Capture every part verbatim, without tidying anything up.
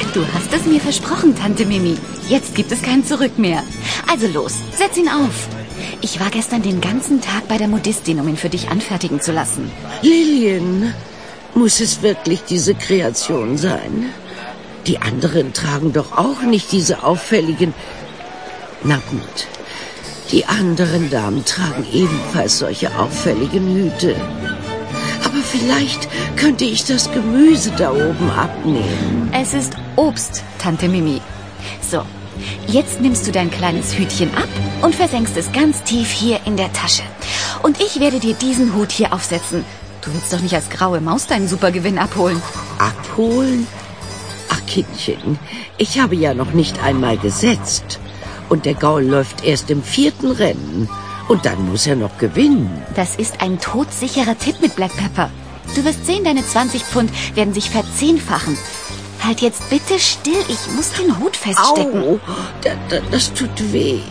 Du hast es mir versprochen, Tante Mimi. Jetzt gibt es kein Zurück mehr. Also los, setz ihn auf. Ich war gestern den ganzen Tag bei der Modistin, um ihn für dich anfertigen zu lassen. Lillian, muss es wirklich diese Kreation sein? Die anderen tragen doch auch nicht diese auffälligen... Na gut, die anderen Damen tragen ebenfalls solche auffälligen Hüte. Aber vielleicht könnte ich das Gemüse da oben abnehmen. Es ist Obst, Tante Mimi. So, jetzt nimmst du dein kleines Hütchen ab und versenkst es ganz tief hier in der Tasche. Und ich werde dir diesen Hut hier aufsetzen. Du willst doch nicht als graue Maus deinen Supergewinn abholen. Abholen? Ach, Kindchen, ich habe ja noch nicht einmal gesetzt. Und der Gaul läuft erst im vierten Rennen. Und dann muss er noch gewinnen. Das ist ein todsicherer Tipp mit Black Pepper. Du wirst sehen, deine zwanzig Pfund werden sich verzehnfachen. Halt jetzt bitte still, ich muss den Hut feststecken. Au, da, da, das tut weh.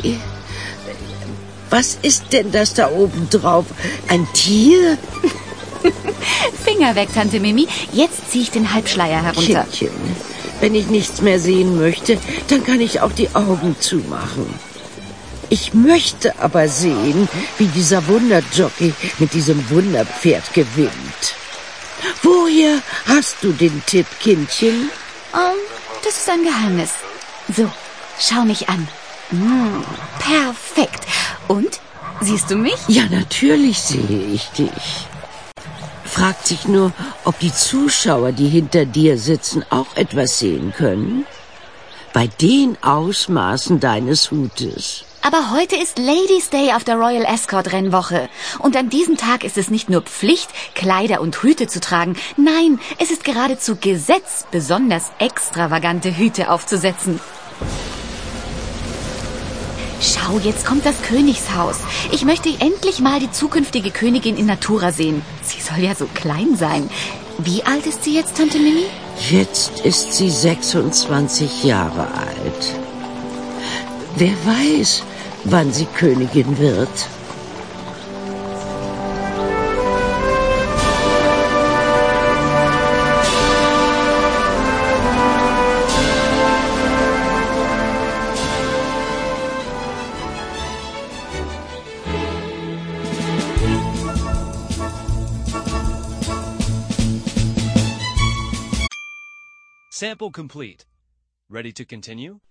Was ist denn das da oben drauf? Ein Tier? Finger weg, Tante Mimi. Jetzt ziehe ich den Halbschleier herunter. Kindchen, wenn ich nichts mehr sehen möchte, dann kann ich auch die Augen zumachen. Ich möchte aber sehen, wie dieser Wunderjockey mit diesem Wunderpferd gewinnt. Woher hast du den Tipp, Kindchen? Um, das ist ein Geheimnis. So, schau mich an. Mm, perfekt. Und? Siehst du mich? Ja, natürlich sehe ich dich. Fragt sich nur, ob die Zuschauer, die hinter dir sitzen, auch etwas sehen können? Bei den Ausmaßen deines Hutes. Aber heute ist Ladies' Day auf der Royal Escort Rennwoche. Und an diesem Tag ist es nicht nur Pflicht, Kleider und Hüte zu tragen. Nein, es ist geradezu Gesetz, besonders extravagante Hüte aufzusetzen. Schau, jetzt kommt das Königshaus. Ich möchte endlich mal die zukünftige Königin in Natura sehen. Sie soll ja so klein sein. Wie alt ist sie jetzt, Tante Mimi? Jetzt ist sie sechsundzwanzig Jahre alt. Wer weiß, wann sie Königin wird. Sample complete. Ready to continue?